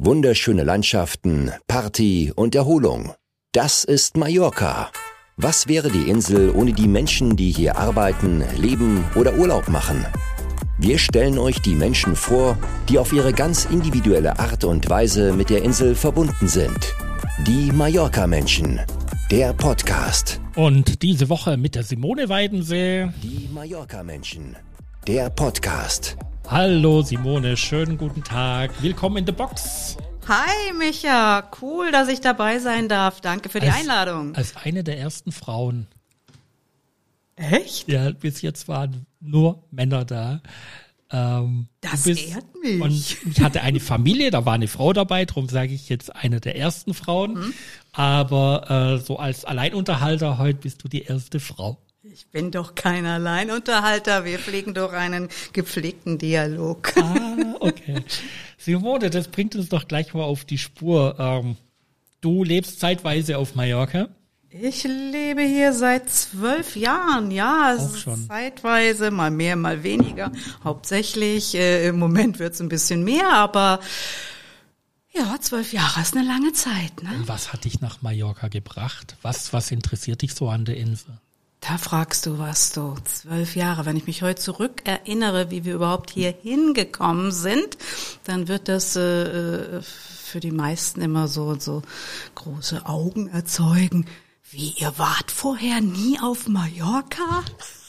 Wunderschöne Landschaften, Party und Erholung. Das ist Mallorca. Was wäre die Insel ohne die Menschen, die hier arbeiten, leben oder Urlaub machen? Wir stellen euch die Menschen vor, die auf ihre ganz individuelle Art und Weise mit der Insel verbunden sind. Die Mallorca-Menschen. Der Podcast. Und diese Woche mit der Simone Weidensee. Die Mallorca-Menschen. Der Podcast. Hallo Simone, schönen guten Tag. Willkommen in the Box. Hi Micha, cool, dass ich dabei sein darf. Danke für die Einladung. Als eine der ersten Frauen. Echt? Ja, bis jetzt waren nur Männer da. Das ehrt mich. Und ich hatte eine Familie, da war eine Frau dabei, darum sage ich jetzt eine der ersten Frauen. Aber so als Alleinunterhalter heute bist du die erste Frau. Ich bin doch kein Alleinunterhalter, wir pflegen doch einen gepflegten Dialog. Okay. Simone, das bringt uns doch gleich mal auf die Spur. Du lebst zeitweise auf Mallorca. Ich lebe hier seit 12 Jahren, ja. Auch schon. Zeitweise, mal mehr, mal weniger. Hauptsächlich, im Moment wird's ein bisschen mehr, aber ja, 12 Jahre ist eine lange Zeit, ne? Und was hat dich nach Mallorca gebracht? Was interessiert dich so an der Insel? Da fragst du was, du. 12 Jahre. Wenn ich mich heute zurückerinnere, wie wir überhaupt hier hingekommen sind, dann wird das für die meisten immer so große Augen erzeugen. Wie, ihr wart vorher nie auf Mallorca?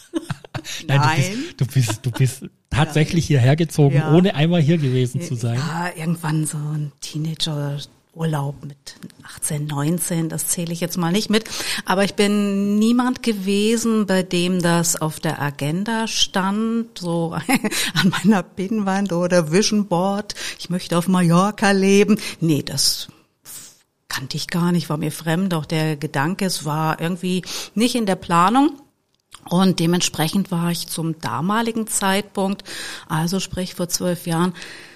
Nein. Du bist tatsächlich hierher gezogen, ohne einmal hier gewesen zu sein. Ja, irgendwann so ein Teenager-Urlaub mit 18, 19, das zähle ich jetzt mal nicht mit. Aber ich bin niemand gewesen, bei dem das auf der Agenda stand, so an meiner Pinnwand oder Vision Board. Ich möchte auf Mallorca leben. Nee, das kannte ich gar nicht, war mir fremd. Auch der Gedanke, es war irgendwie nicht in der Planung. Und dementsprechend war ich zum damaligen Zeitpunkt, also sprich vor 12 Jahren,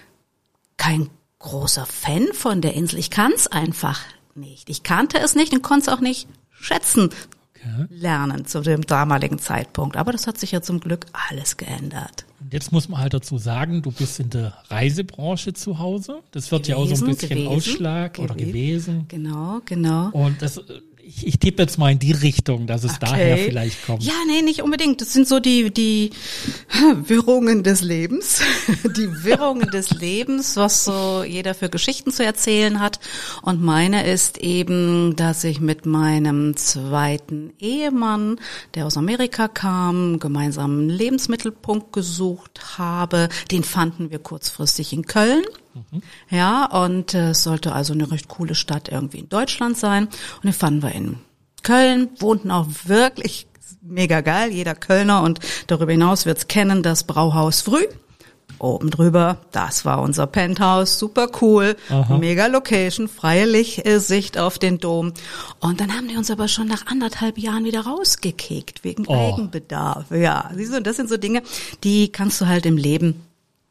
kein großer Fan von der Insel. Ich kann's einfach nicht. Ich kannte es nicht und konnte es auch nicht schätzen lernen zu dem damaligen Zeitpunkt. Aber das hat sich ja zum Glück alles geändert. Und jetzt muss man halt dazu sagen, du bist in der Reisebranche zu Hause. Das wird ja auch so ein bisschen Ausschlag oder gewesen. Genau. Und das, ich tippe jetzt mal in die Richtung, dass es daher vielleicht kommt. Ja, nee, nicht unbedingt. Das sind so die Wirrungen des Lebens. Die Wirrungen des Lebens, was so jeder für Geschichten zu erzählen hat. Und meine ist eben, dass ich mit meinem zweiten Ehemann, der aus Amerika kam, gemeinsam einen Lebensmittelpunkt gesucht habe. Den fanden wir kurzfristig in Köln. Ja, und es sollte also eine recht coole Stadt irgendwie in Deutschland sein. Und den fanden wir in Köln, wohnten auch wirklich mega geil, jeder Kölner und darüber hinaus wird's kennen, das Brauhaus Früh. Oben drüber, das war unser Penthouse, super cool, mega Location, freie Sicht auf den Dom. Und dann haben die uns aber schon nach 1,5 Jahren wieder rausgekickt, wegen Eigenbedarf. Ja, siehst du, das sind so Dinge, die kannst du halt im Leben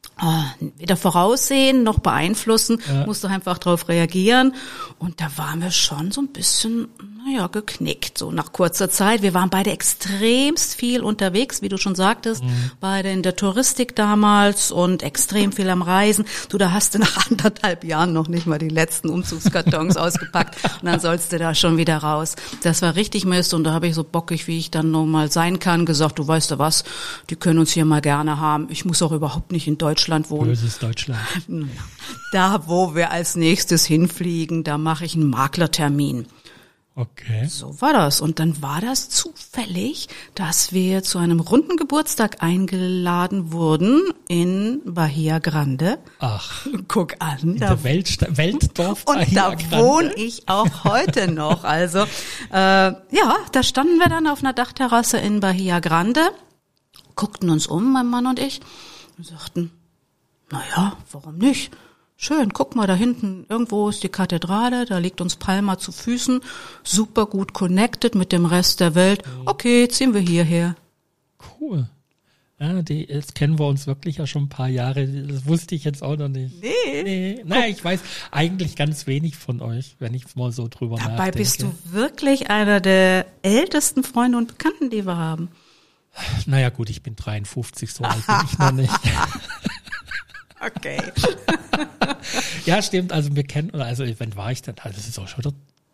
weder voraussehen noch beeinflussen, musst du einfach drauf reagieren. Und da waren wir schon so ein bisschen, geknickt, so nach kurzer Zeit. Wir waren beide extremst viel unterwegs, wie du schon sagtest, beide in der Touristik damals und extrem viel am Reisen. Du, da hast du nach 1,5 Jahren noch nicht mal die letzten Umzugskartons ausgepackt und dann sollst du da schon wieder raus. Das war richtig Mist und da habe ich so bockig, wie ich dann noch mal sein kann, gesagt, du weißt du was, die können uns hier mal gerne haben. Ich muss auch überhaupt nicht in Deutschland wohnen. Böses Deutschland. Da, wo wir als nächstes hinfliegen, da mache ich einen Maklertermin. Okay. So war das. Und dann war das zufällig, dass wir zu einem runden Geburtstag eingeladen wurden in Bahia Grande. Ach. Guck an. In der Weltdorf und Bahia da Grande. wohne ich auch heute noch. Also, da standen wir dann auf einer Dachterrasse in Bahia Grande, guckten uns um, mein Mann und ich, und sagten, warum nicht? Schön, guck mal, da hinten irgendwo ist die Kathedrale, da liegt uns Palma zu Füßen, super gut connected mit dem Rest der Welt. Okay, ziehen wir hierher. Cool. Ja, jetzt kennen wir uns wirklich ja schon ein paar Jahre, das wusste ich jetzt auch noch nicht. Nee. Naja, ich weiß eigentlich ganz wenig von euch, wenn ich mal so drüber nachdenke. Dabei bist du wirklich einer der ältesten Freunde und Bekannten, die wir haben. Naja gut, ich bin 53, so alt bin ich noch nicht. Okay. Ja, stimmt. Also wir kennen, also wann war ich denn? Also das ist auch schon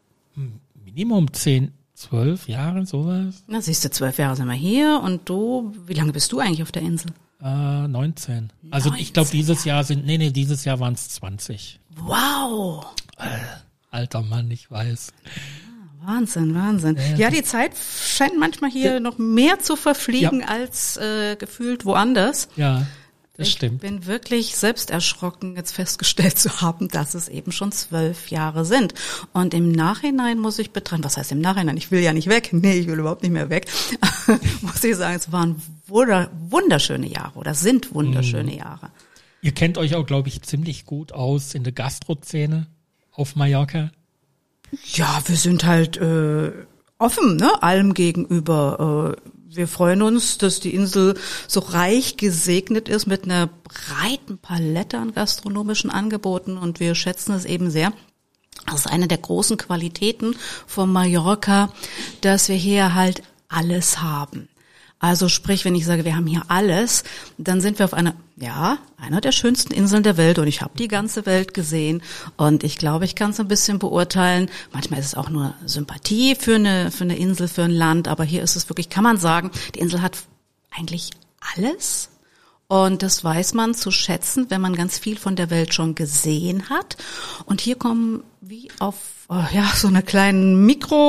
Minimum 10, 12 Jahre, sowas. Na, siehst du, 12 Jahre sind wir hier und du, wie lange bist du eigentlich auf der Insel? 19. Also 19, ich glaube, dieses Jahr dieses Jahr waren es 20. Wow. Alter Mann, ich weiß. Wahnsinn. Ja, die Zeit scheint manchmal hier noch mehr zu verfliegen als gefühlt woanders. Ja, das stimmt. Ich bin wirklich selbst erschrocken, jetzt festgestellt zu haben, dass es eben schon 12 Jahre sind. Und im Nachhinein muss ich betrachten, was heißt im Nachhinein? Ich will ja nicht weg. Nee, ich will überhaupt nicht mehr weg. Muss ich sagen, es waren wunderschöne Jahre oder sind wunderschöne Jahre. Ihr kennt euch auch, glaube ich, ziemlich gut aus in der Gastro-Szene auf Mallorca. Ja, wir sind halt offen, ne, allem gegenüber. Wir freuen uns, dass die Insel so reich gesegnet ist mit einer breiten Palette an gastronomischen Angeboten und wir schätzen es eben sehr. Das ist eine der großen Qualitäten von Mallorca, dass wir hier halt alles haben. Also sprich, wenn ich sage, wir haben hier alles, dann sind wir auf einer der schönsten Inseln der Welt und ich habe die ganze Welt gesehen und ich glaube, ich kann es ein bisschen beurteilen. Manchmal ist es auch nur Sympathie für eine Insel, für ein Land, aber hier ist es wirklich, kann man sagen, die Insel hat eigentlich alles. Und das weiß man zu schätzen, wenn man ganz viel von der Welt schon gesehen hat. Und hier kommen wie auf so einer kleinen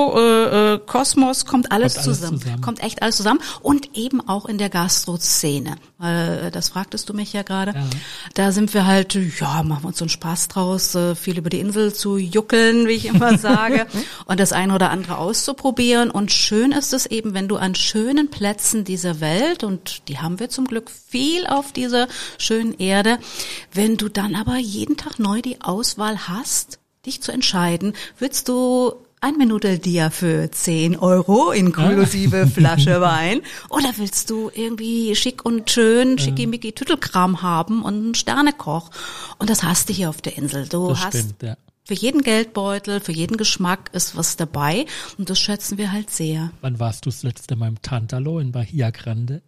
Mikrokosmos kommt alles zusammen. Kommt echt alles zusammen. Und eben auch in der Gastro-Szene. Das fragtest du mich ja gerade. Ja. Da sind wir halt, machen wir uns so einen Spaß draus, viel über die Insel zu juckeln, wie ich immer sage. Und das eine oder andere auszuprobieren. Und schön ist es eben, wenn du an schönen Plätzen dieser Welt, und die haben wir zum Glück viel auf dieser schönen Erde, wenn du dann aber jeden Tag neu die Auswahl hast, dich zu entscheiden, willst du ein Menudeldia für 10 € inklusive Flasche Wein oder willst du irgendwie schick und schön schickimicki Tüttelkram haben und einen Sternekoch? Und das hast du hier auf der Insel. Für jeden Geldbeutel, für jeden Geschmack ist was dabei und das schätzen wir halt sehr. Wann warst du das letzte Mal im Tantalo in Bahia Grande?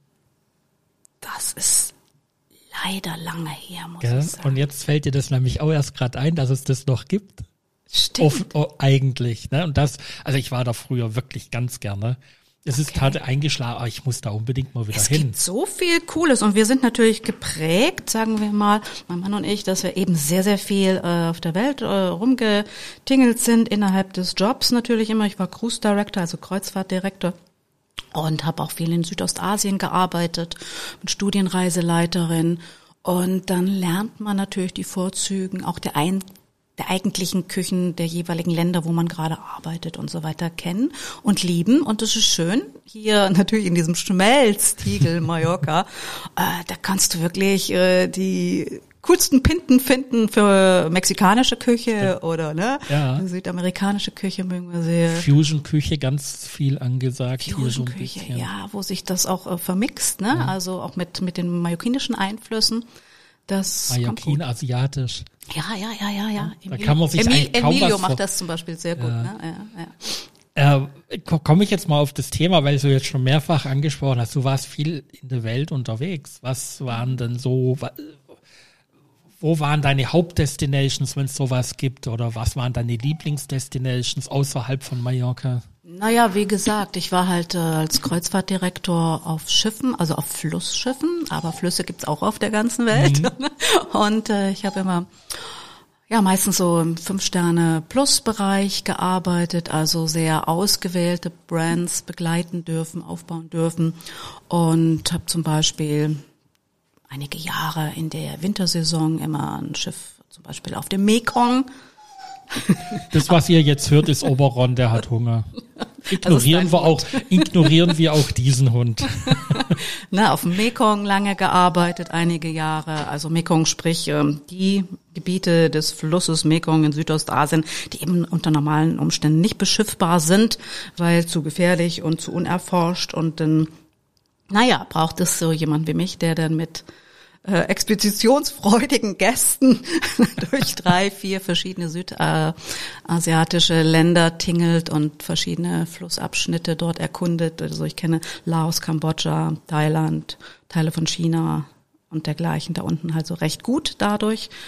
Das ist leider lange her, muss ich sagen. Und jetzt fällt dir das nämlich auch erst gerade ein, dass es das noch gibt. Stimmt. Eigentlich, ne? Und also ich war da früher wirklich ganz gerne. Es ist hart eingeschlagen, aber ich muss da unbedingt mal wieder hin. Es gibt so viel Cooles und wir sind natürlich geprägt, sagen wir mal, mein Mann und ich, dass wir eben sehr, sehr viel auf der Welt rumgetingelt sind, innerhalb des Jobs natürlich immer. Ich war Cruise Director, also Kreuzfahrtdirektor. Und habe auch viel in Südostasien gearbeitet, mit Studienreiseleiterin. Und dann lernt man natürlich die Vorzüge auch der eigentlichen Küchen der jeweiligen Länder, wo man gerade arbeitet und so weiter kennen und lieben. Und das ist schön. Hier natürlich in diesem Schmelztiegel Mallorca, da kannst du wirklich die coolsten Pinten finden für mexikanische Küche oder südamerikanische Küche mögen wir sehr. Fusion-Küche ganz viel angesagt. Fusion-Küche, hier so wo sich das auch vermixt, ne? Ja. Also auch mit den mallorquinischen Einflüssen. Das Mallorquin, asiatisch. Ja. Da kann man sich kaum Emilio was macht das zum Beispiel sehr gut, ne? Komme ich jetzt mal auf das Thema, weil du jetzt schon mehrfach angesprochen hast, du warst viel in der Welt unterwegs. Was waren denn wo waren deine Hauptdestinations, wenn es sowas gibt? Oder was waren deine Lieblingsdestinations außerhalb von Mallorca? Naja, wie gesagt, ich war halt als Kreuzfahrtdirektor auf Schiffen, also auf Flussschiffen, aber Flüsse gibt's auch auf der ganzen Welt. Und ich habe immer meistens so im 5-Sterne-Plus-Bereich gearbeitet, also sehr ausgewählte Brands begleiten dürfen, aufbauen dürfen und habe zum Beispiel einige Jahre in der Wintersaison immer ein Schiff zum Beispiel auf dem Mekong. Das, was ihr jetzt hört, ist Oberon, der hat Hunger. Ignorieren wir auch diesen Hund. Auf dem Mekong lange gearbeitet, einige Jahre. Also Mekong, sprich die Gebiete des Flusses Mekong in Südostasien, die eben unter normalen Umständen nicht beschiffbar sind, weil zu gefährlich und zu unerforscht. Und dann, braucht es so jemand wie mich, der dann mit expeditionsfreudigen Gästen durch 3, 4 verschiedene südasiatische Länder tingelt und verschiedene Flussabschnitte dort erkundet. Also ich kenne Laos, Kambodscha, Thailand, Teile von China und dergleichen da unten halt so recht gut dadurch.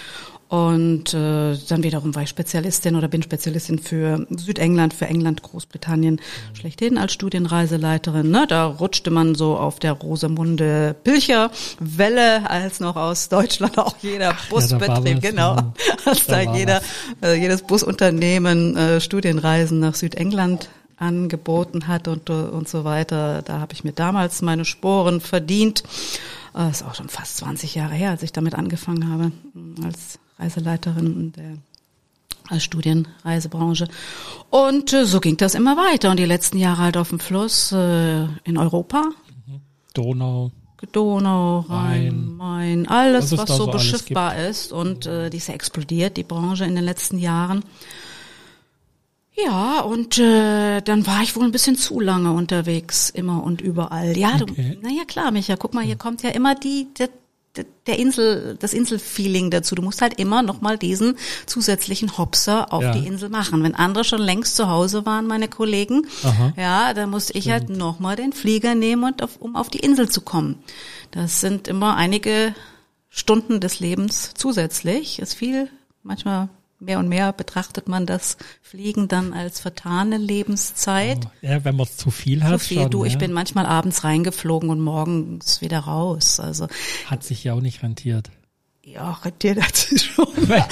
Und dann wiederum war ich Spezialistin oder bin Spezialistin für Südengland, für England, Großbritannien schlechthin als Studienreiseleiterin. Ne? Da rutschte man so auf der Rosamunde Pilcher-Welle, als noch aus Deutschland auch jeder Busbetrieb, als da jedes Busunternehmen Studienreisen nach Südengland angeboten hat und so weiter. Da habe ich mir damals meine Sporen verdient. Das ist auch schon fast 20 Jahre her, als ich damit angefangen habe, als Reiseleiterin der Studienreisebranche. Und so ging das immer weiter. Und die letzten Jahre halt auf dem Fluss in Europa. Donau, Rhein, Main, alles, was so beschiffbar ist. Und die ist ja explodiert, die Branche in den letzten Jahren. Ja, und dann war ich wohl ein bisschen zu lange unterwegs, immer und überall. Ja, okay. Naja klar, Micha, guck mal, hier kommt ja immer das Inselfeeling dazu. Du musst halt immer nochmal diesen zusätzlichen Hopser auf die Insel machen. Wenn andere schon längst zu Hause waren, meine Kollegen, dann musste ich halt nochmal den Flieger nehmen, um auf die Insel zu kommen. Das sind immer einige Stunden des Lebens zusätzlich. Ist viel, manchmal mehr und mehr betrachtet man das Fliegen dann als vertane Lebenszeit. Oh, ja, wenn man es zu viel hat. Ich bin manchmal abends reingeflogen und morgens wieder raus. Also hat sich ja auch nicht rentiert. Ja, rentiert hat sich schon.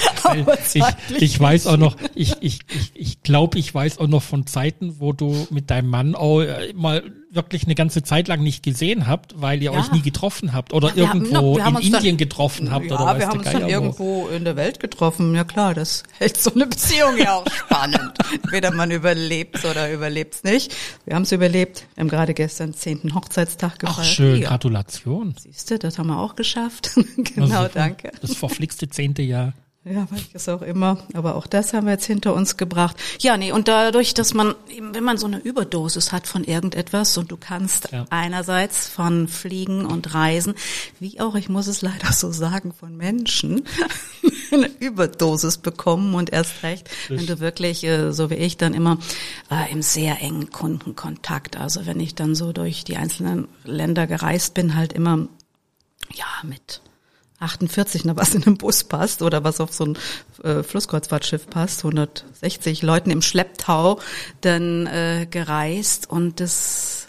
Ich weiß auch noch, ich glaube, ich weiß auch noch von Zeiten, wo du mit deinem Mann auch mal wirklich eine ganze Zeit lang nicht gesehen habt, weil ihr euch nie getroffen habt oder irgendwo in Indien getroffen habt. Ja, wir haben uns dann irgendwo in der Welt getroffen. Ja klar, das hält so eine Beziehung ja auch spannend. Entweder man überlebt oder überlebt's nicht. Wir haben es überlebt. Wir haben gerade gestern 10. Hochzeitstag gefeiert. Ach schön, Gratulation. Siehst du, das haben wir auch geschafft. Genau, danke. Das verflixte 10. Jahr. Ja, welches auch immer. Aber auch das haben wir jetzt hinter uns gebracht. Ja, nee, und dadurch, dass man, wenn man so eine Überdosis hat von irgendetwas und du kannst einerseits von Fliegen und Reisen, wie auch, ich muss es leider so sagen, von Menschen, eine Überdosis bekommen und erst recht, wenn du wirklich, so wie ich, dann immer im sehr engen Kundenkontakt, also wenn ich dann so durch die einzelnen Länder gereist bin, halt immer, mit 48, was in einem Bus passt oder was auf so ein Flusskreuzfahrtschiff passt, 160 Leuten im Schlepptau dann gereist und das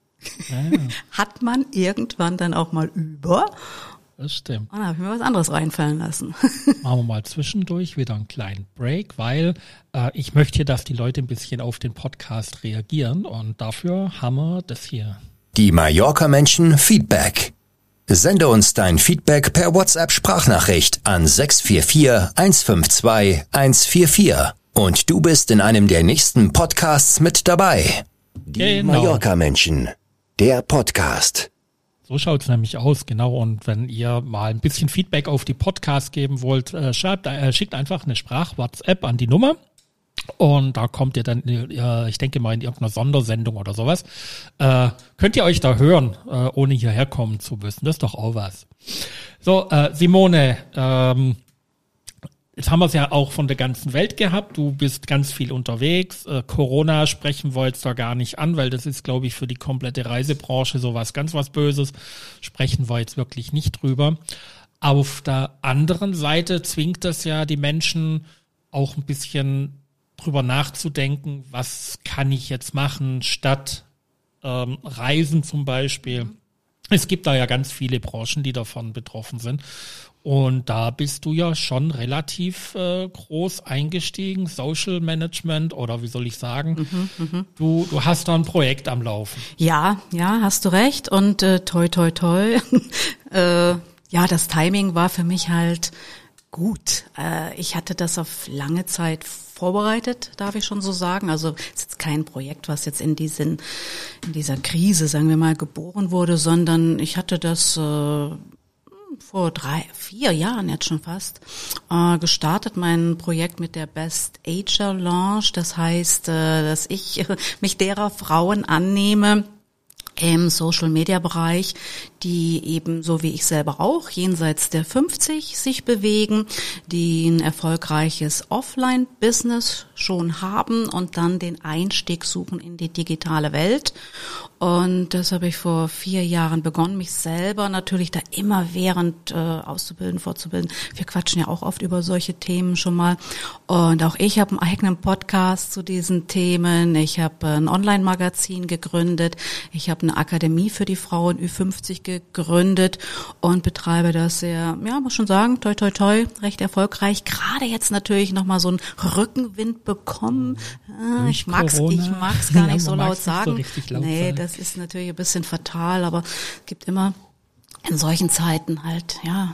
hat man irgendwann dann auch mal über. Das stimmt. Und dann habe ich mir was anderes reinfallen lassen. Machen wir mal zwischendurch wieder einen kleinen Break, weil ich möchte hier, dass die Leute ein bisschen auf den Podcast reagieren und dafür haben wir das hier. Die Mallorca-Menschen Feedback. Sende uns dein Feedback per WhatsApp-Sprachnachricht an 644 152 144 und du bist in einem der nächsten Podcasts mit dabei. Die Mallorca-Menschen, der Podcast. So schaut's nämlich aus, genau. Und wenn ihr mal ein bisschen Feedback auf die Podcasts geben wollt, schickt einfach eine Sprach-WhatsApp an die Nummer. Und da kommt ihr dann, ich denke mal in irgendeiner Sondersendung oder sowas, könnt ihr euch da hören, ohne hierher kommen zu müssen. Das ist doch auch was. So, Simone, jetzt haben wir es ja auch von der ganzen Welt gehabt. Du bist ganz viel unterwegs. Corona sprechen wir jetzt da gar nicht an, weil das ist, glaube ich, für die komplette Reisebranche sowas ganz was Böses. Sprechen wir jetzt wirklich nicht drüber. Auf der anderen Seite zwingt das ja die Menschen auch ein bisschen drüber nachzudenken, was kann ich jetzt machen, statt Reisen zum Beispiel. Es gibt da ja ganz viele Branchen, die davon betroffen sind. Und da bist du ja schon relativ groß eingestiegen, Social Management oder wie soll ich sagen, du hast da ein Projekt am Laufen. Ja, hast du recht und toi, toi, toi. Das Timing war für mich halt gut. Ich hatte das auf lange Zeit vorbereitet, darf ich schon so sagen. Also es ist jetzt kein Projekt, was jetzt in dieser Krise, sagen wir mal, geboren wurde, sondern ich hatte das vor 3-4 Jahren jetzt schon fast gestartet, mein Projekt mit der Best Ager Launch. Das heißt, dass ich mich derer Frauen annehme, im Social-Media-Bereich, die eben so wie ich selber auch jenseits der 50 sich bewegen, die ein erfolgreiches Offline-Business schon haben und dann den Einstieg suchen in die digitale Welt. Und das habe ich vor 4 Jahren begonnen, mich selber natürlich da immerwährend auszubilden, fortzubilden. Wir quatschen ja auch oft über solche Themen schon mal. Und auch ich habe einen eigenen Podcast zu diesen Themen. Ich habe ein Online-Magazin gegründet. Ich habe eine Akademie für die Frauen Ü50 gegründet und betreibe das sehr, ja, muss schon sagen, toi, toi, toi, recht erfolgreich. Gerade jetzt natürlich nochmal so einen Rückenwind bekommen. Ich mag's gar nicht so laut sagen. Nee, das ist natürlich ein bisschen fatal, aber es gibt immer in solchen Zeiten halt, ja.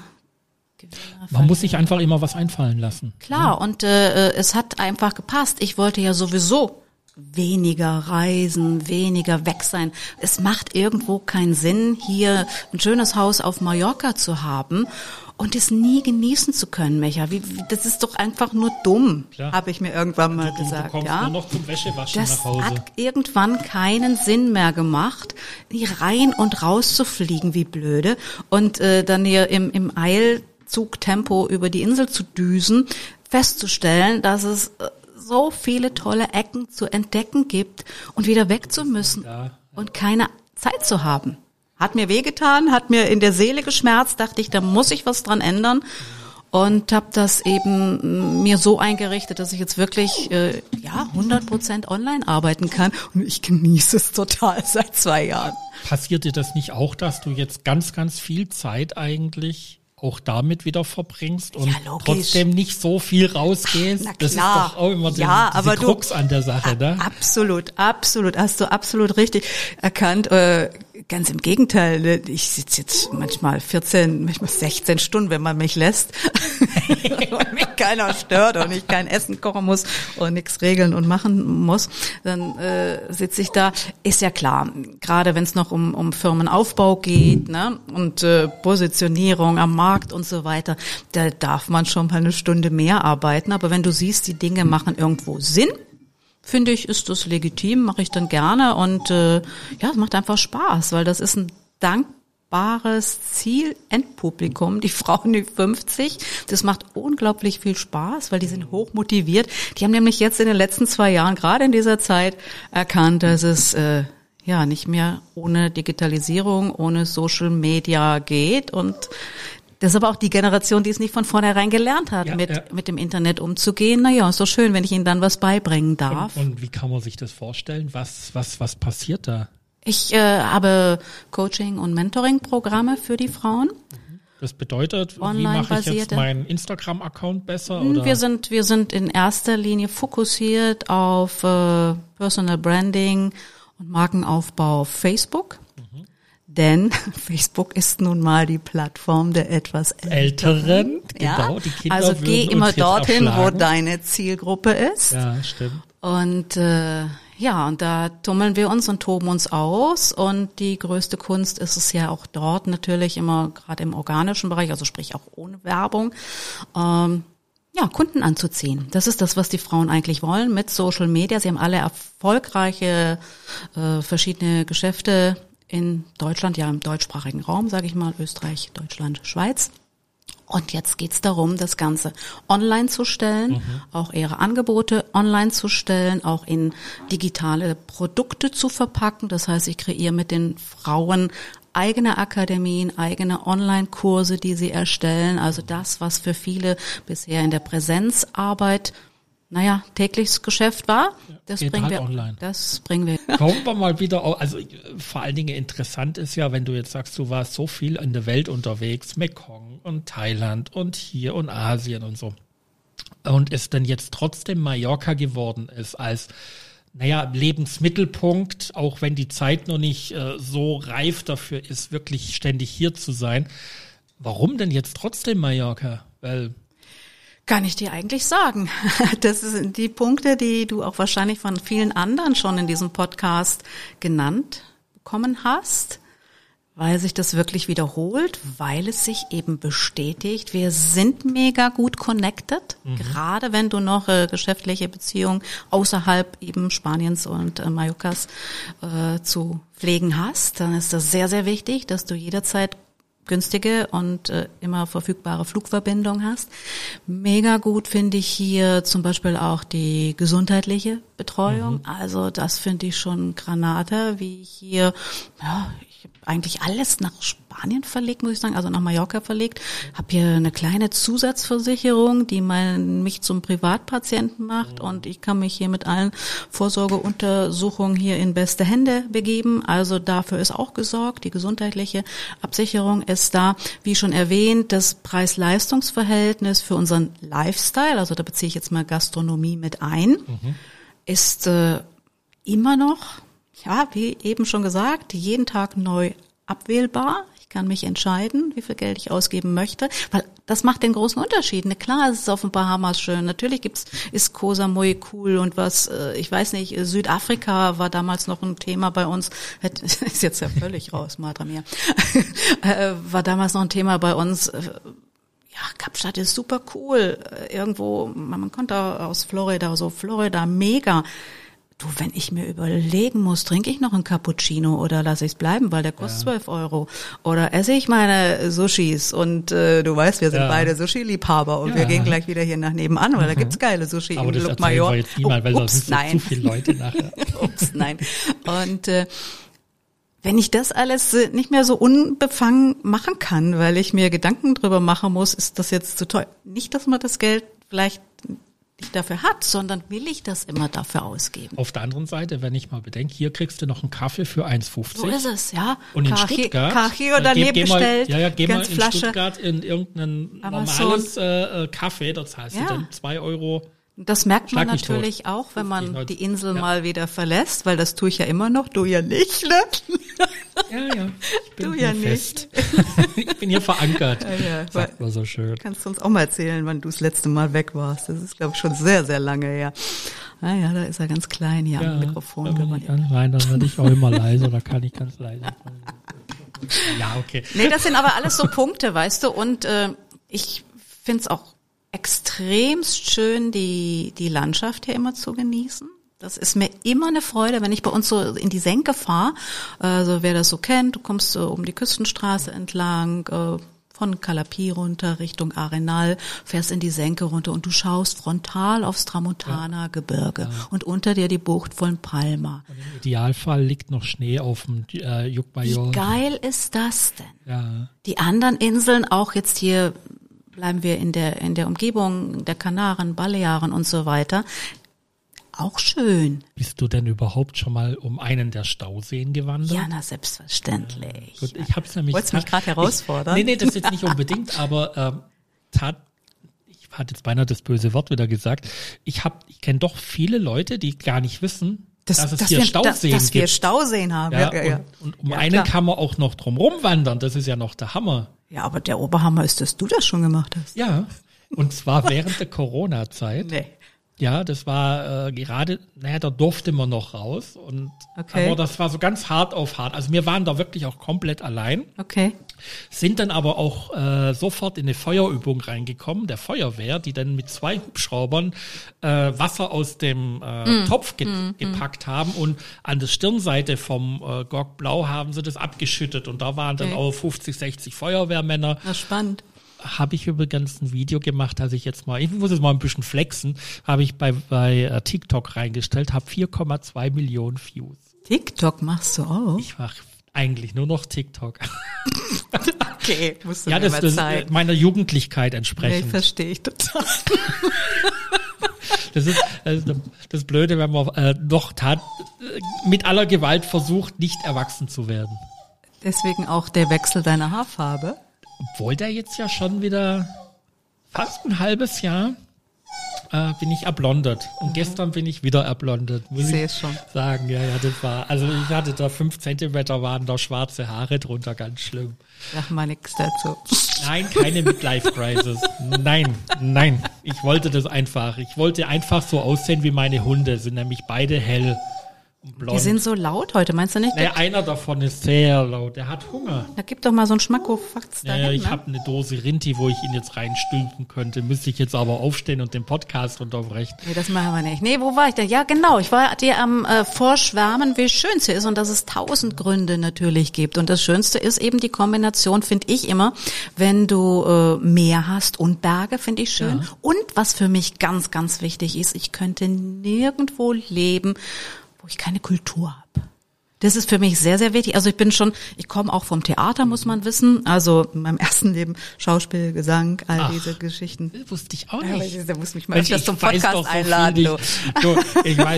Man muss sich einfach immer was einfallen lassen. Klar, und es hat einfach gepasst. Ich wollte ja sowieso weniger reisen, weniger weg sein. Es macht irgendwo keinen Sinn, hier ein schönes Haus auf Mallorca zu haben und es nie genießen zu können, Micha. Das ist doch einfach nur dumm, habe ich mir irgendwann mal gesagt. Du kommst nur noch zum Wäschewaschen das nach Hause. Das hat irgendwann keinen Sinn mehr gemacht, hier rein und raus zu fliegen wie blöde und dann hier im Eilzugtempo über die Insel zu düsen, festzustellen, dass es so viele tolle Ecken zu entdecken gibt und wieder weg zu müssen und keine Zeit zu haben. Hat mir wehgetan, hat mir in der Seele geschmerzt, dachte ich, da muss ich was dran ändern und habe das eben mir so eingerichtet, dass ich jetzt wirklich 100% online arbeiten kann und ich genieße es total seit 2 Jahren. Passiert dir das nicht auch, dass du jetzt ganz, ganz viel Zeit eigentlich auch damit wieder verbringst und trotzdem nicht so viel rausgehst? Das ist doch auch immer diese Krux an der Sache, ne? Absolut. Hast du absolut richtig erkannt. Ganz im Gegenteil, ich sitze jetzt manchmal 14, manchmal 16 Stunden, wenn man mich lässt und mich keiner stört und ich kein Essen kochen muss und nichts regeln und machen muss, dann sitze ich da. Ist ja klar, gerade wenn es noch um Firmenaufbau geht, ne, und Positionierung am Markt und so weiter, da darf man schon mal eine Stunde mehr arbeiten. Aber wenn du siehst, die Dinge machen irgendwo Sinn, finde ich, ist das legitim, mache ich dann gerne und es macht einfach Spaß, weil das ist ein dankbares Ziel-Endpublikum, die Frauen Ü50. Das macht unglaublich viel Spaß, weil die sind hochmotiviert. Die haben nämlich jetzt in den letzten 2 Jahren, gerade in dieser Zeit, erkannt, dass es nicht mehr ohne Digitalisierung, ohne Social Media geht und das ist aber auch die Generation, die es nicht von vornherein gelernt hat, mit dem Internet umzugehen. Naja, ist doch schön, wenn ich ihnen dann was beibringen darf. Und wie kann man sich das vorstellen? Was passiert da? Ich habe Coaching- und Mentoring-Programme für die Frauen. Das bedeutet, wie mache ich jetzt meinen Instagram-Account besser? Oder? Wir sind in erster Linie fokussiert auf Personal Branding und Markenaufbau auf Facebook. Denn Facebook ist nun mal die Plattform der etwas Älteren. Genau, die Kinder also geh immer dorthin, wo deine Zielgruppe ist. Ja, stimmt. Und und da tummeln wir uns und toben uns aus. Und die größte Kunst ist es ja auch dort natürlich immer, gerade im organischen Bereich, also sprich auch ohne Werbung, Kunden anzuziehen. Das ist das, was die Frauen eigentlich wollen mit Social Media. Sie haben alle erfolgreiche verschiedene Geschäfte in Deutschland, ja im deutschsprachigen Raum, sage ich mal, Österreich, Deutschland, Schweiz. Und jetzt geht's darum, das Ganze online zu stellen, auch ihre Angebote online zu stellen, auch in digitale Produkte zu verpacken. Das heißt, ich kreiere mit den Frauen eigene Akademien, eigene Online-Kurse, die sie erstellen. Also das, was für viele bisher in der Präsenzarbeit tägliches Geschäft war, das bringen wir online. Das bringen wir. Kommen wir mal wieder auf, also vor allen Dingen interessant ist ja, wenn du jetzt sagst, du warst so viel in der Welt unterwegs, Mekong und Thailand und hier und Asien und so. Und es dann jetzt trotzdem Mallorca geworden ist als, Lebensmittelpunkt, auch wenn die Zeit noch nicht so reif dafür ist, wirklich ständig hier zu sein. Warum denn jetzt trotzdem Mallorca? Kann ich dir eigentlich sagen. Das sind die Punkte, die du auch wahrscheinlich von vielen anderen schon in diesem Podcast genannt bekommen hast, weil sich das wirklich wiederholt, weil es sich eben bestätigt. Wir sind mega gut connected, gerade wenn du noch geschäftliche Beziehungen außerhalb eben Spaniens und Mallorcas zu pflegen hast, dann ist das sehr, sehr wichtig, dass du jederzeit günstige und immer verfügbare Flugverbindung hast. Mega gut finde ich hier zum Beispiel auch die gesundheitliche Betreuung. Also das finde ich schon Granate, wie ich hier, ich habe eigentlich alles nach Spanien verlegt, muss ich sagen, also nach Mallorca verlegt. Habe hier eine kleine Zusatzversicherung, die mich zum Privatpatienten macht und ich kann mich hier mit allen Vorsorgeuntersuchungen hier in beste Hände begeben. Also dafür ist auch gesorgt. Die gesundheitliche Absicherung ist da. Wie schon erwähnt, das Preis-Leistungs-Verhältnis für unseren Lifestyle, also da beziehe ich jetzt mal Gastronomie mit ein, ist immer noch, ja, wie eben schon gesagt, jeden Tag neu abwählbar. Ich kann mich entscheiden, wie viel Geld ich ausgeben möchte, weil das macht den großen Unterschied. Ne, klar, es ist auf den Bahamas schön. Natürlich ist Koh Samui cool und was, ich weiß nicht, Südafrika war damals noch ein Thema bei uns. Ist jetzt ja völlig raus, Madre mia. War damals noch ein Thema bei uns. Ja, Kapstadt ist super cool. Irgendwo, man konnte aus Florida mega. Du, wenn ich mir überlegen muss, trinke ich noch einen Cappuccino oder lasse ich es bleiben, weil der kostet 12 Euro. Oder esse ich meine Sushis und du weißt, wir sind beide Sushi-Liebhaber und wir gehen gleich wieder hier nach nebenan, weil da gibt's geile Sushi aber in das Lukmayor. Aber jetzt niemand, weil da sind zu viele Leute nachher. Ups, nein. Und wenn ich das alles nicht mehr so unbefangen machen kann, weil ich mir Gedanken drüber machen muss, ist das jetzt zu teuer. Nicht, dass man das Geld vielleicht nicht dafür hat, sondern will ich das immer dafür ausgeben. Auf der anderen Seite, wenn ich mal bedenke, hier kriegst du noch einen Kaffee für 1,50. So ist es, ja. Und in Stuttgart, Kaffee daneben bestellt, geh mal in Flasche. Stuttgart in irgendein normales Kaffee, da zahlst du dann 2 Euro. Das merkt man natürlich auch, wenn man die Insel mal wieder verlässt, weil das tue ich ja immer noch, du ja nicht, ne? Ja, ich bin du hier ja fest. Ich bin hier verankert, sagt man so schön. Kannst du uns auch mal erzählen, wann du das letzte Mal weg warst? Das ist, glaube ich, schon sehr, sehr lange her. Ja, da ist er ganz klein hier am Mikrofon. Ganz klein, dann werde ich auch immer leiser, da kann ich ganz leise sein. Ja, okay. Nee, das sind aber alles so Punkte, weißt du, und ich finde es auch extremst schön, die Landschaft hier immer zu genießen. Das ist mir immer eine Freude, wenn ich bei uns so in die Senke fahre. Also wer das so kennt, du kommst um die Küstenstraße entlang, von Calapi runter Richtung Arenal, fährst in die Senke runter und du schaust frontal aufs Tramontana-Gebirge und unter dir die Bucht von Palma. Und im Idealfall liegt noch Schnee auf dem Lukmayor. Wie geil ist das denn? Ja. Die anderen Inseln, auch jetzt hier bleiben wir in der Umgebung der Kanaren, Balearen und so weiter. Auch schön. Bist du denn überhaupt schon mal um einen der Stauseen gewandert? Ja, na selbstverständlich. Gut, ich hab's nämlich. Wolltest du mich gerade herausfordern? Nee, das jetzt nicht unbedingt, aber ich hatte jetzt beinahe das böse Wort wieder gesagt. Ich kenne doch viele Leute, die gar nicht wissen, dass es hier Stauseen gibt. Dass wir Stauseen haben. Ja. Und um einen kann man auch noch drum rumwandern. Das ist ja noch der Hammer. Ja, aber der Oberhammer ist, dass du das schon gemacht hast. Ja, und zwar während der Corona-Zeit. Nee. Ja, das war gerade, da durfte man noch raus. Aber das war so ganz hart auf hart. Also wir waren da wirklich auch komplett allein. Okay. Sind dann aber auch sofort in eine Feuerübung reingekommen, der Feuerwehr, die dann mit 2 Hubschraubern Wasser aus dem Topf gepackt haben und an der Stirnseite vom Gorg Blau haben sie das abgeschüttet und da waren dann auch 50, 60 Feuerwehrmänner. Na, spannend. Habe ich übrigens ein Video gemacht, ich muss jetzt mal ein bisschen flexen, habe ich bei TikTok reingestellt, habe 4,2 Millionen Views. TikTok machst du auch? Ich mache eigentlich nur noch TikTok. Okay, musst du mir mal zeigen. Meiner Jugendlichkeit entsprechend. Nee, verstehe ich total. Das ist das Blöde, wenn man mit aller Gewalt versucht, nicht erwachsen zu werden. Deswegen auch der Wechsel deiner Haarfarbe? Obwohl der jetzt ja schon wieder fast ein halbes Jahr bin ich erblondet. Und gestern bin ich wieder erblondet, muss ich schon sagen. Ja, das war, also ich hatte da 5 Zentimeter waren da schwarze Haare drunter, ganz schlimm. Sag mal nichts dazu. Nein, keine Midlife-Crisis. Nein. Ich wollte das einfach. Ich wollte einfach so aussehen wie meine Hunde, sind nämlich beide hell. blond. Die sind so laut heute, meinst du nicht? Naja, einer davon ist sehr laut. Der hat Hunger. Da gib doch mal so einen Schmackofatz dahin. Naja, ich ne? habe eine Dose Rinti, wo ich ihn jetzt reinstülpen könnte. Müsste ich jetzt aber aufstehen und den Podcast unterbrechen. Nee, das machen wir nicht. Nee, wo war ich denn? Ja, genau. Ich war dir am Vorschwärmen, wie schön es hier ist und dass es 1000 Gründe natürlich gibt. Und das Schönste ist eben die Kombination, finde ich immer, wenn du Meer hast und Berge, finde ich schön. Ja. Und was für mich ganz, ganz wichtig ist, ich könnte nirgendwo leben, wo ich keine Kultur habe. Das ist für mich sehr, sehr wichtig. Also ich komme auch vom Theater, muss man wissen. Also in meinem ersten Leben Schauspiel, Gesang, all diese Geschichten. Das wusste ich auch Ja, nicht. da muss mich mal öfters zum weiß Podcast doch so einladen. viel nicht. Ich weiß,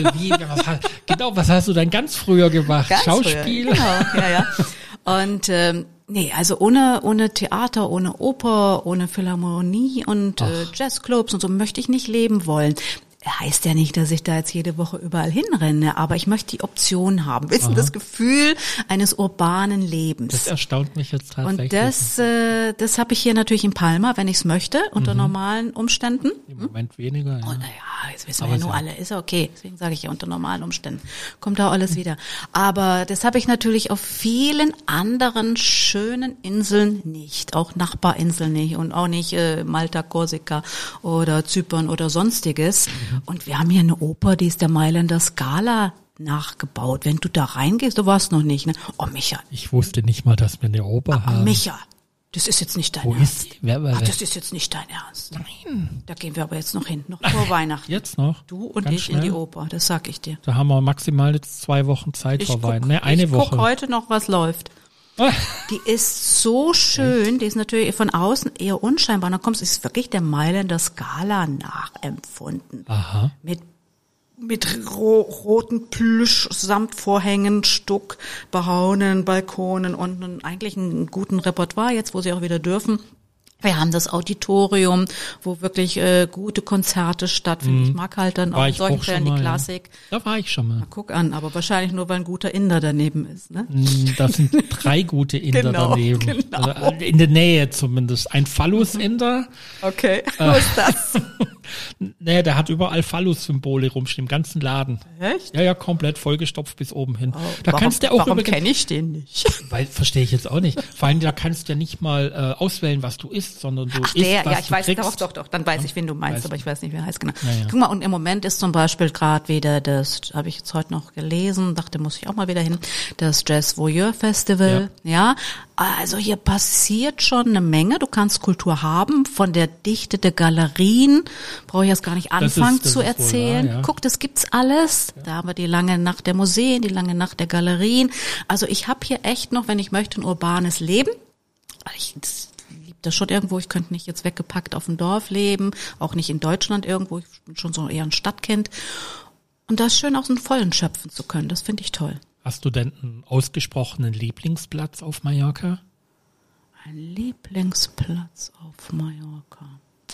was hast du dann ganz früher gemacht? Ganz Schauspiel? Früher, genau, ja. Und nee, also ohne Theater, ohne Oper, ohne Philharmonie und Jazzclubs und so möchte ich nicht leben wollen. Heißt ja nicht, dass ich da jetzt jede Woche überall hinrenne, aber ich möchte die Option haben. Wissen, das Gefühl eines urbanen Lebens. Das erstaunt mich jetzt tatsächlich. Und das habe ich hier natürlich in Palma, wenn ich es möchte, unter normalen Umständen. Im Moment weniger, ja. Oh, naja, jetzt wissen Aber wir ja nur alle, ist ja okay. Deswegen sage ich ja unter normalen Umständen. Kommt da alles wieder. Aber das habe ich natürlich auf vielen anderen schönen Inseln nicht. Auch Nachbarinseln nicht und auch nicht Malta, Korsika oder Zypern oder sonstiges. Und wir haben hier eine Oper, die ist der Mailänder Scala nachgebaut. Wenn du da reingehst, du warst noch nicht, ne? Oh, Micha. Ich wusste nicht mal, dass wir eine Oper haben. Micha, das ist jetzt nicht dein Wo Ernst. ist? Wer Das ist jetzt nicht dein Ernst. Nein. Da gehen wir aber jetzt noch hin, noch vor Weihnachten. Jetzt noch? Du und Ganz ich schnell? in die Oper, das sag ich dir. Da haben wir maximal jetzt 2 Wochen Zeit vor Weihnachten. Ne, eine ich Woche. guck heute noch, was läuft. Die ist so schön, die ist natürlich von außen eher unscheinbar. Dann kommst, ist wirklich der Mailänder Scala nachempfunden. Aha. Mit roten Plüsch-Samtvorhängen, Stuck, behauenen Balkonen und eigentlich einen guten Repertoire, jetzt wo sie auch wieder dürfen. Wir haben das Auditorium, wo wirklich gute Konzerte stattfinden. Ich mag halt dann auch in solchen Fällen die Klassik. Ja. Da war ich schon mal. Na, guck an, aber wahrscheinlich nur, weil ein guter Inder daneben ist, ne? Da sind 3 gute Inder daneben. Genau. Also in der Nähe zumindest. Ein Phallus-Inder. Okay, was ist das? Nee, der hat überall Phallus-Symbole rumstehen, im ganzen Laden. Echt? Ja, komplett vollgestopft bis oben hin. Da Warum- kannst du auch Warum übrigens, kenne ich den nicht? weil verstehe ich jetzt auch nicht. Vor allem, da kannst du ja nicht mal auswählen, was du isst, sondern du Ach, isst, der, was ja, ich du weiß, kriegst. doch, dann weiß ich, wen du meinst, Weißt aber du. ich weiß nicht, wer er heißt, genau. Ja, ja. Guck mal, und im Moment ist zum Beispiel gerade wieder das, habe ich jetzt heute noch gelesen, dachte, muss ich auch mal wieder hin, das Jazz Voyeur Festival, ja. Also hier passiert schon eine Menge, du kannst Kultur haben, von der Dichte der Galerien, brauche ich jetzt gar nicht anfangen das zu ist wohl erzählen. wahr, ja. Guck, das gibt's alles. Da haben wir die lange Nacht der Museen, die lange Nacht der Galerien. Also ich habe hier echt noch, wenn ich möchte, ein urbanes Leben. Ich liebe das schon irgendwo. Ich könnte nicht jetzt weggepackt auf dem Dorf leben, auch nicht in Deutschland irgendwo. Ich bin schon so eher ein Stadtkind. Und das schön aus dem Vollen schöpfen zu können, das finde ich toll. Hast du denn einen ausgesprochenen Lieblingsplatz auf Mallorca? Ein Lieblingsplatz auf Mallorca.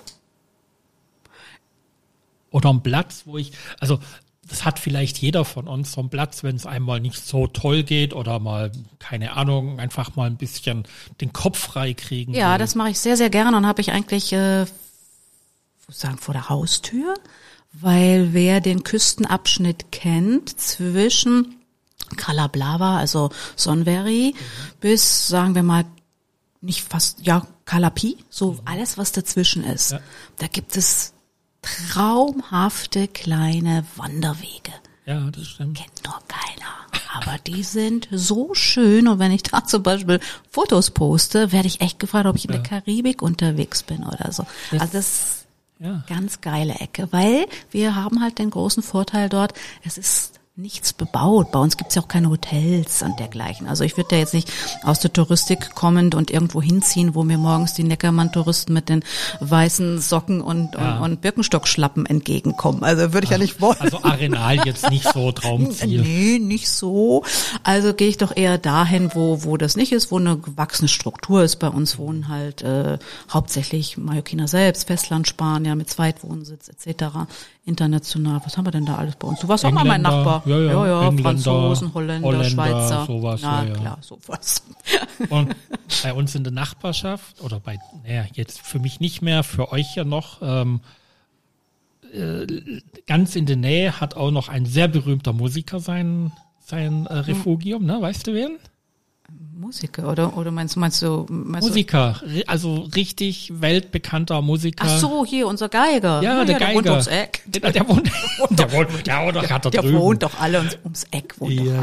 Oder ein Platz, wo also das hat vielleicht jeder von uns, so einen Platz, wenn es einmal nicht so toll geht oder mal, keine Ahnung, einfach mal ein bisschen den Kopf frei kriegen. Ja, will. das mache ich sehr, sehr gerne und habe ich eigentlich, vor der Haustür, weil wer den Küstenabschnitt kennt zwischen Calablava, also Sonveri, bis, sagen wir mal, nicht fast, ja, Calapi, so alles, was dazwischen ist. Ja. Da gibt es traumhafte kleine Wanderwege. Ja, das stimmt. Kennt nur keiner. Aber die sind so schön und wenn ich da zum Beispiel Fotos poste, werde ich echt gefragt, ob ich in der Karibik unterwegs bin oder so. Also das Ja. ganz geile Ecke, weil wir haben halt den großen Vorteil dort, es ist nichts bebaut. Bei uns gibt's ja auch keine Hotels und dergleichen. Also ich würde ja jetzt nicht aus der Touristik kommend und irgendwo hinziehen, wo mir morgens die Neckermann-Touristen mit den weißen Socken und Birkenstockschlappen entgegenkommen. Also würde ich ja nicht wollen. Also Arenal jetzt nicht so Traumziel. Nee, nicht so. Also gehe ich doch eher dahin, wo das nicht ist, wo eine gewachsene Struktur ist. Bei uns wohnen halt hauptsächlich Mallorquiner selbst, Festlandspanier mit Zweitwohnsitz etc. International. Was haben wir denn da alles bei uns? Du warst auch mal mein Engländer, Nachbar. ja, Engländer, Franzosen, Holländer, Schweizer. sowas, Na ja. klar, sowas. Und bei uns in der Nachbarschaft, oder jetzt für mich nicht mehr, für euch ja noch, ganz in der Nähe hat auch noch ein sehr berühmter Musiker sein Refugium, ne? Weißt du wen? Musiker, oder meinst du Musiker, also richtig weltbekannter Musiker. Ach so, hier, unser Geiger. Ja, der Geiger. Der wohnt ums Eck. Der wohnt doch alle ums Eck,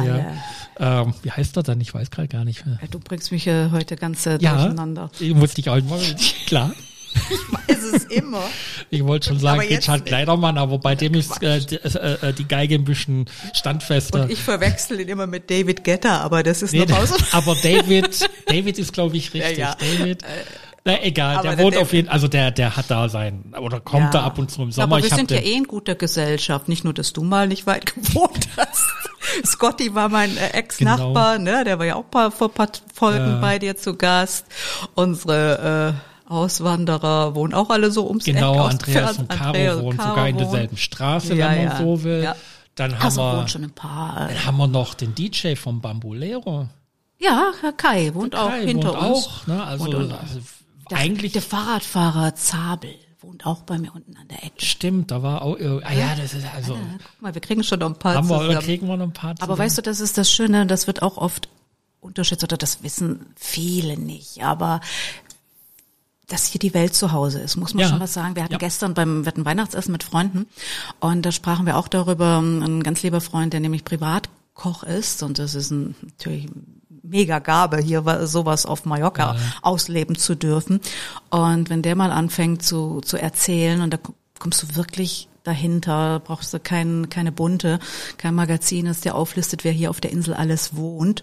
Ja. Wie heißt er dann? Ich weiß gerade gar nicht mehr. Du bringst mich heute ganz durcheinander. Ja, musste ich auch mal, klar. Ich weiß es immer. Ich wollte schon sagen, Richard Kleidermann, aber bei dem ist die Geige ein bisschen standfester. Und ich verwechsel ihn immer mit David Guetta, aber das ist noch aus. Aber David ist, glaube ich, richtig. Ja. David. Na, egal, aber der wohnt auf jeden Fall, also der hat da oder kommt da ab und zu im Sommer. Aber wir sind ja in guter Gesellschaft, nicht nur, dass du mal nicht weit gewohnt hast. Scotty war mein Ex-Nachbar, ne? Der war ja auch vor paar Folgen bei dir zu Gast. Unsere Auswanderer wohnen auch alle so ums Eck. Genau, Andreas und Caro wohnen sogar in derselben Straße, wenn man so will. Ja. Dann haben schon ein paar. Dann haben wir noch den DJ vom Bambulero. Ja, Herr Kai wohnt auch hinter uns. Auch, ne? Also eigentlich der Fahrradfahrer Zabel wohnt auch bei mir unten an der Ecke. Stimmt, da war auch das ist also. Guck mal, wir kriegen schon noch ein paar kriegen wir noch ein paar zusammen. Aber weißt du, das ist das Schöne, das wird auch oft unterschätzt oder das wissen viele nicht, aber dass hier die Welt zu Hause ist, muss man schon was sagen. Wir hatten gestern wir hatten Weihnachtsessen mit Freunden und da sprachen wir auch darüber, ein ganz lieber Freund, der nämlich Privatkoch ist und das ist natürlich mega Gabe, hier sowas auf Mallorca ausleben zu dürfen. Und wenn der mal anfängt zu erzählen und da kommst du wirklich dahinter, brauchst du kein Magazin, das dir auflistet, wer hier auf der Insel alles wohnt.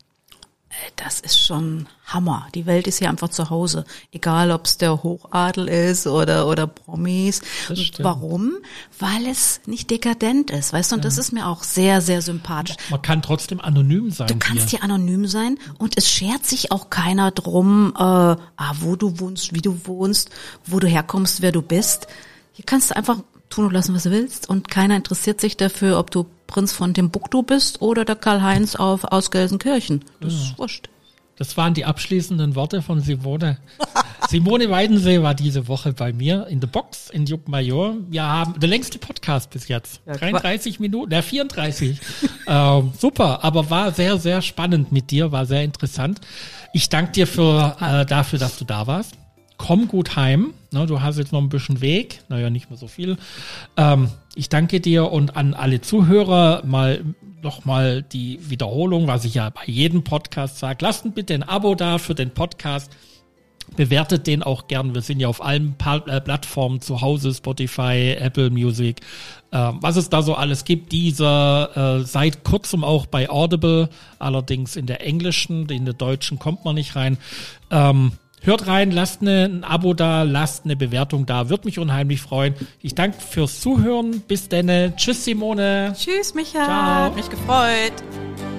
Das ist schon Hammer. Die Welt ist hier einfach zu Hause. Egal, ob es der Hochadel ist oder Promis. Warum? Weil es nicht dekadent ist, weißt du? Und das ist mir auch sehr, sehr sympathisch. Man kann trotzdem anonym sein. Du kannst hier anonym sein und es schert sich auch keiner drum, wo du wohnst, wie du wohnst, wo du herkommst, wer du bist. Hier kannst du einfach tun und lassen, was du willst und keiner interessiert sich dafür, ob du Prinz von Timbuktu bist oder der Karl-Heinz aus Gelsenkirchen. Das ist wurscht. Das waren die abschließenden Worte von Simone. Simone Weidensee war diese Woche bei mir in der Box in Juckmajor. Wir haben der längste Podcast bis jetzt. Ja, 33 Minuten, 34. Super, aber war sehr, sehr spannend mit dir, war sehr interessant. Ich danke dir dafür, dass du da warst. Komm gut heim. Du hast jetzt noch ein bisschen Weg. Naja, nicht mehr so viel. Ich danke dir und an alle Zuhörer nochmal die Wiederholung, was ich ja bei jedem Podcast sage. Lasst bitte ein Abo da für den Podcast. Bewertet den auch gern. Wir sind ja auf allen Plattformen zu Hause, Spotify, Apple Music, was es da so alles gibt. Dieser seit kurzem auch bei Audible, allerdings in der englischen, in der deutschen kommt man nicht rein. Hört rein, lasst ein Abo da, lasst eine Bewertung da, würde mich unheimlich freuen. Ich danke fürs Zuhören, bis dann. Tschüss Simone. Tschüss Micha, ciao. Hat mich gefreut.